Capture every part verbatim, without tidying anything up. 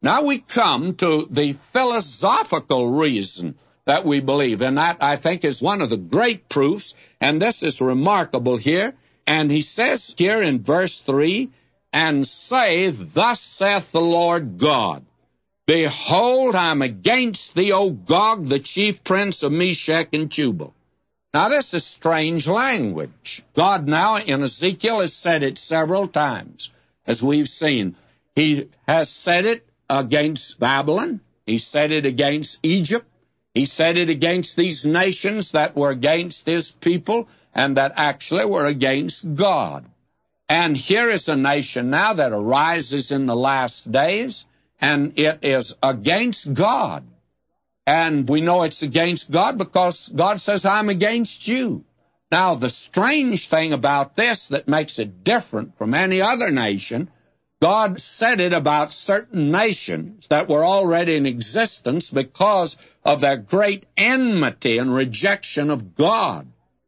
Now we come to the philosophical reason that we believe, and that, I think, is one of the great proofs, and this is remarkable here. And he says here in verse three, and say, thus saith the Lord God, behold, I am against thee, O Gog, the chief prince of Meshech and Tubal. Now, this is strange language. God now in Ezekiel has said it several times, as we've seen. He has said it against Babylon. He said it against Egypt. He said it against these nations that were against his people and that actually were against God. And here is a nation now that arises in the last days, and it is against God. And we know it's against God because God says, I'm against you. Now, the strange thing about this that makes it different from any other nation, God said it about certain nations that were already in existence because of their great enmity and rejection of God.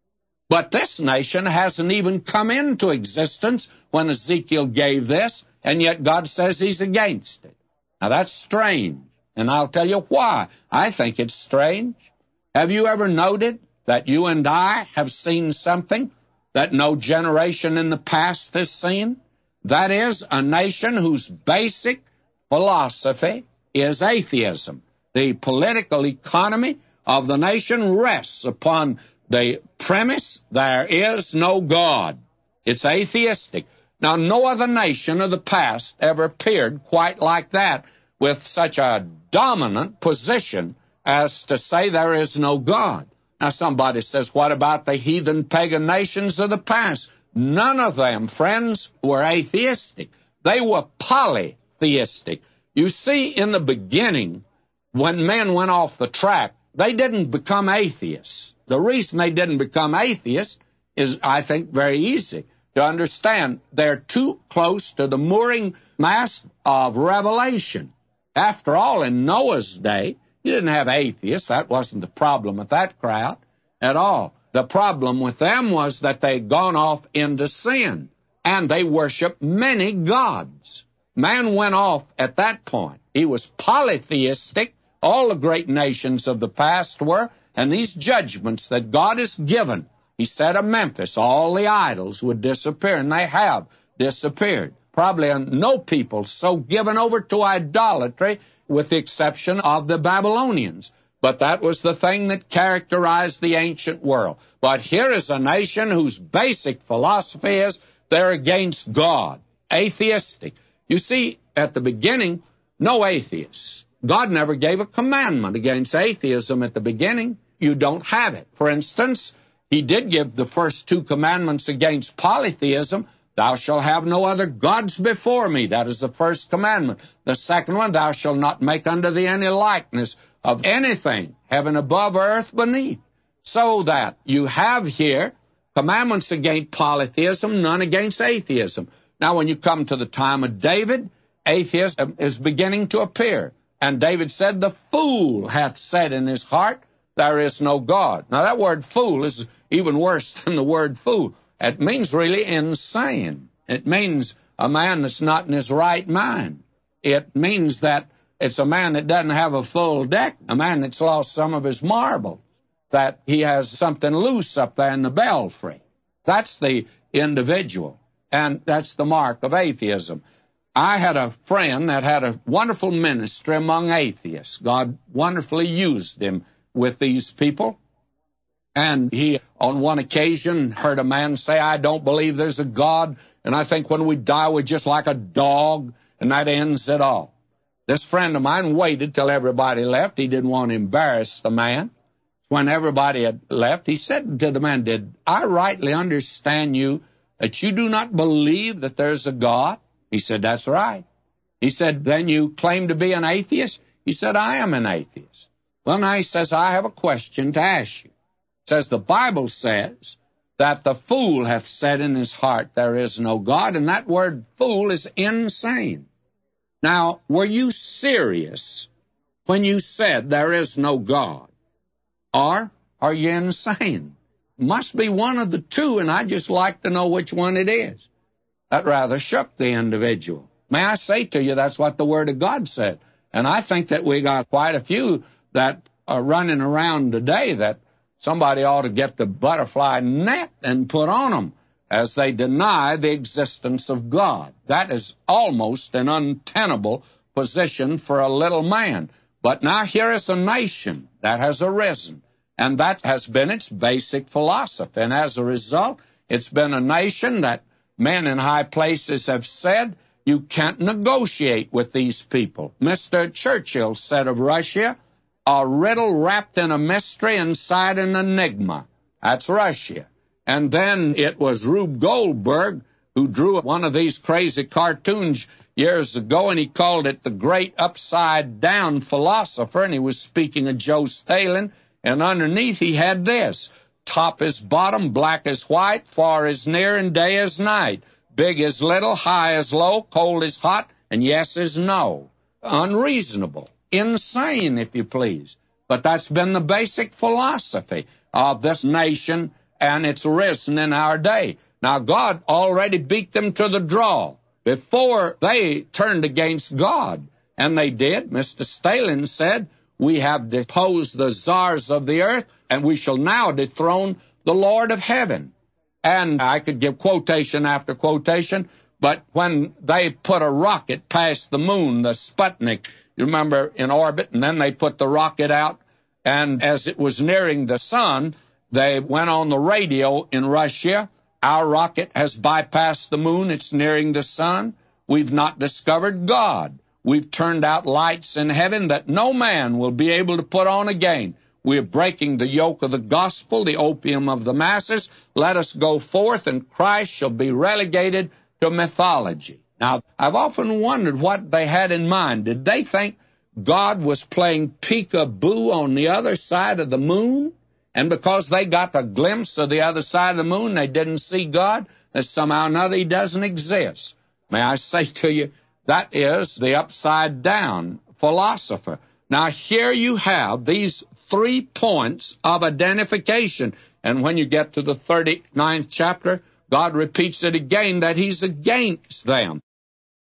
But this nation hasn't even come into existence when Ezekiel gave this, and yet God says he's against it. Now, that's strange. And I'll tell you why I think it's strange. Have you ever noted that you and I have seen something that no generation in the past has seen? That is, a nation whose basic philosophy is atheism. The political economy of the nation rests upon the premise there is no God. It's atheistic. Now, no other nation of the past ever appeared quite like that, with such a dominant position as to say there is no God. Now, somebody says, what about the heathen pagan nations of the past? None of them, friends, were atheistic. They were polytheistic. You see, in the beginning, when men went off the track, they didn't become atheists. The reason they didn't become atheists is, I think, very easy to understand. They're too close to the mooring mast of Revelation. After all, in Noah's day, you didn't have atheists. That wasn't the problem with that crowd at all. The problem with them was that they'd gone off into sin, and they worshiped many gods. Man went off at that point. He was polytheistic. All the great nations of the past were, and these judgments that God has given, he said of Memphis, all the idols would disappear, and they have disappeared. Probably no people so given over to idolatry, with the exception of the Babylonians. But that was the thing that characterized the ancient world. But here is a nation whose basic philosophy is they're against God, atheistic. You see, at the beginning, no atheists. God never gave a commandment against atheism at the beginning. You don't have it. For instance, he did give the first two commandments against polytheism. Thou shalt have no other gods before me. That is the first commandment. The second one, thou shalt not make unto thee any likeness of anything, heaven above, earth beneath. So that you have here commandments against polytheism, none against atheism. Now, when you come to the time of David, atheism is beginning to appear. And David said, the fool hath said in his heart, there is no God. Now, that word fool is even worse than the word fool. It means really insane. It means a man that's not in his right mind. It means that it's a man that doesn't have a full deck, a man that's lost some of his marbles, that he has something loose up there in the belfry. That's the individual, and that's the mark of atheism. I had a friend that had a wonderful ministry among atheists. God wonderfully used him with these people. And he, on one occasion, heard a man say, I don't believe there's a God, and I think when we die, we're just like a dog, and that ends it all. This friend of mine waited till everybody left. He didn't want to embarrass the man. When everybody had left, he said to the man, did I rightly understand you that you do not believe that there's a God? He said, that's right. He said, then you claim to be an atheist? He said, I am an atheist. Well, now he says, I have a question to ask you. It says, the Bible says that the fool hath said in his heart there is no God, and that word fool is insane. Now, were you serious when you said there is no God? Or are you insane? Must be one of the two, and I'd just like to know which one it is. That rather shook the individual. May I say to you, that's what the Word of God said. And I think that we got quite a few that are running around today that somebody ought to get the butterfly net and put on them as they deny the existence of God. That is almost an untenable position for a little man. But now here is a nation that has arisen, and that has been its basic philosophy. And as a result, it's been a nation that men in high places have said, you can't negotiate with these people. Mister Churchill said of Russia, a riddle wrapped in a mystery inside an enigma. That's Russia. And then it was Rube Goldberg who drew one of these crazy cartoons years ago, and he called it the Great Upside Down Philosopher, and he was speaking of Joe Stalin, and underneath he had this: top is bottom, black is white, far is near, and day is night. Big is little, high is low, cold is hot, and yes is no. Unreasonable. Insane, if you please. But that's been the basic philosophy of this nation, and it's risen in our day. Now, God already beat them to the draw before they turned against God. And they did. Mister Stalin said, we have deposed the czars of the earth, and we shall now dethrone the Lord of heaven. And I could give quotation after quotation, but when they put a rocket past the moon, the Sputnik, you remember, in orbit, and then they put the rocket out, and as it was nearing the sun, they went on the radio in Russia, our rocket has bypassed the moon, it's nearing the sun, we've not discovered God. We've turned out lights in heaven that no man will be able to put on again. We're breaking the yoke of the gospel, the opium of the masses. Let us go forth, and Christ shall be relegated to mythology. Now, I've often wondered what they had in mind. Did they think God was playing peekaboo on the other side of the moon? And because they got a glimpse of the other side of the moon, they didn't see God, that somehow or another he doesn't exist. May I say to you, that is the upside-down philosopher. Now, here you have these three points of identification. And when you get to the thirty-ninth chapter, God repeats it again that he's against them.